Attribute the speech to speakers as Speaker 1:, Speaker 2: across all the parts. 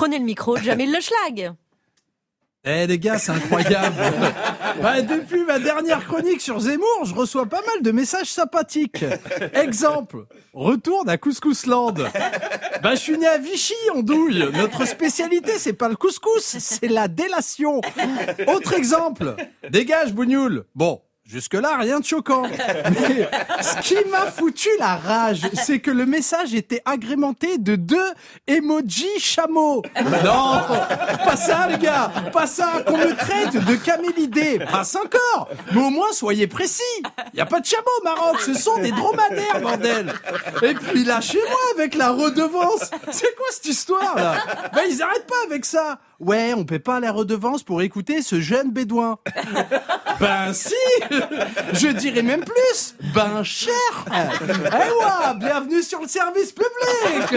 Speaker 1: Prenez le micro, Jamil Le Schlag.
Speaker 2: Eh les gars, c'est incroyable. Depuis ma dernière chronique sur Zemmour, je reçois pas mal de messages sympathiques. Exemple, retourne à Couscousland. Je suis né à Vichy, en Douille. Notre spécialité, c'est pas le couscous, c'est la délation. Autre exemple, dégage Bougnoul. Bon, jusque-là, rien de choquant. Mais ce qui m'a foutu la rage, c'est que le message était agrémenté de 2 emojis chameaux. Non, pas ça les gars, pas ça, qu'on me traite de camélidé. Passe encore, mais au moins soyez précis. Y a pas de chameaux au Maroc, ce sont des dromadaires, bordel. Et puis lâchez-moi avec la redevance. C'est quoi cette histoire là ? Ils arrêtent pas avec ça. Ouais, on paie pas la redevance pour écouter ce jeune bédouin. Si, je dirais même plus, cher. Bienvenue sur le service public.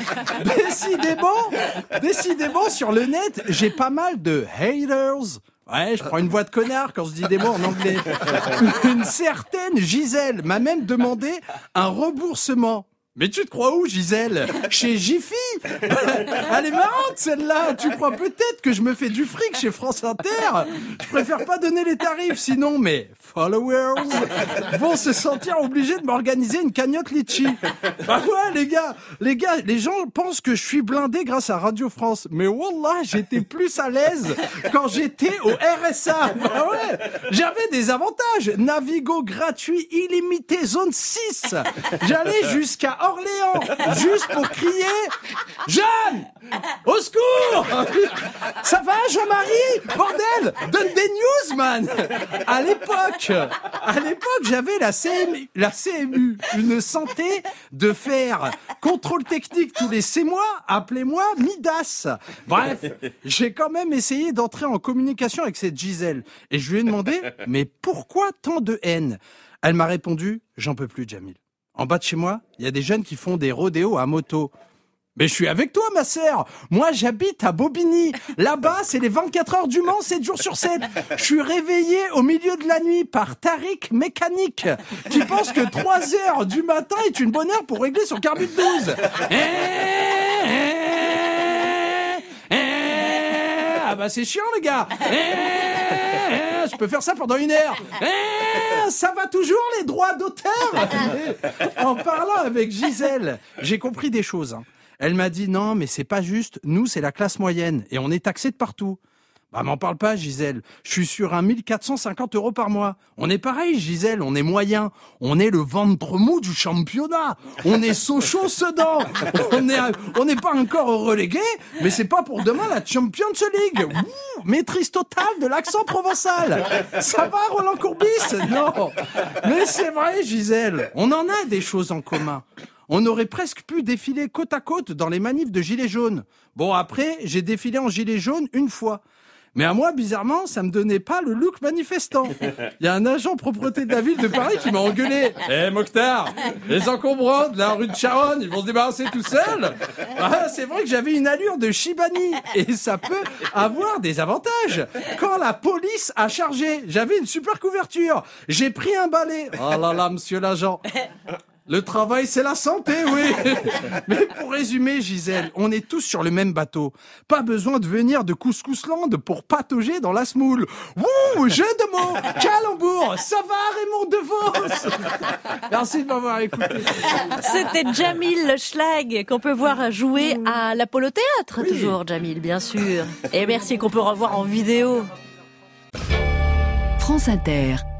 Speaker 2: Décidément, sur le net, j'ai pas mal de haters. Ouais, je prends une voix de connard quand je dis des mots en anglais. Une certaine Gisèle m'a même demandé un remboursement. Mais tu te crois où, Gisèle ? Chez Jiffy ? Elle est marrante, celle-là. Tu crois peut-être que je me fais du fric chez France Inter ? Je préfère pas donner les tarifs, sinon mes followers vont se sentir obligés de m'organiser une cagnotte litchi. Les gars, les gens pensent que je suis blindé grâce à Radio France. Mais wallah, j'étais plus à l'aise quand j'étais au RSA. J'avais des avantages. Navigo gratuit, illimité, zone 6. J'allais jusqu'à Orléans, juste pour crier « Jeanne ! Au secours ! Ça va, Jean-Marie ? Bordel ! Donne des news, man !» À l'époque, j'avais la CMU, une santé de fer. Contrôle technique tous les 6 mois, appelez-moi Midas. Bref, j'ai quand même essayé d'entrer en communication avec cette Gisèle. Et je lui ai demandé « Mais pourquoi tant de haine ?» Elle m'a répondu « J'en peux plus, Jamil. En bas de chez moi, il y a des jeunes qui font des rodéos à moto. » Mais je suis avec toi, ma sœur. Moi, j'habite à Bobigny. Là-bas, c'est les 24 heures du Mans, 7 jours sur 7. Je suis réveillé au milieu de la nuit par Tariq Mécanique, qui pense que 3 heures du matin est une bonne heure pour régler son carbu de 12. C'est chiant, les gars. Je peux faire ça pendant 1 heure. Ça va toujours, les droits d'auteur. En parlant avec Gisèle, j'ai compris des choses. Elle m'a dit, non, mais c'est pas juste. Nous, c'est la classe moyenne et on est taxé de partout. M'en parle pas, Gisèle. Je suis sur 1450 € par mois. On est pareil, Gisèle, on est moyen. On est le ventre mou du championnat. On est Sochaux-Sedan. On n'est pas encore relégué, mais c'est pas pour demain la Champions League. Maîtrise totale de l'accent provençal. Ça va, Roland Courbis ? Non. Mais c'est vrai, Gisèle, on en a des choses en commun. On aurait presque pu défiler côte à côte dans les manifs de gilets jaunes. Bon, après, j'ai défilé en gilet jaune 1 fois. Mais à moi, bizarrement, ça me donnait pas le look manifestant. Il y a un agent propreté de la ville de Paris qui m'a engueulé. Mokhtar, les encombrants de la rue de Charonne, ils vont se débarrasser tout seuls. C'est vrai que j'avais une allure de Chibani. Et ça peut avoir des avantages. Quand la police a chargé, j'avais une super couverture. J'ai pris un balai. Oh là là, monsieur l'agent. Le travail, c'est la santé, oui. Mais pour résumer, Gisèle, on est tous sur le même bateau. Pas besoin de venir de Couscousland pour patauger dans la semoule. Jeu de mots, calembour, ça va, Raymond DeVos. Merci de m'avoir écouté.
Speaker 1: C'était Jamil Le Schlag, qu'on peut voir jouer à l'Apollo Théâtre, oui. Toujours, Jamil, bien sûr. Et merci, qu'on peut revoir en vidéo.
Speaker 3: France Inter.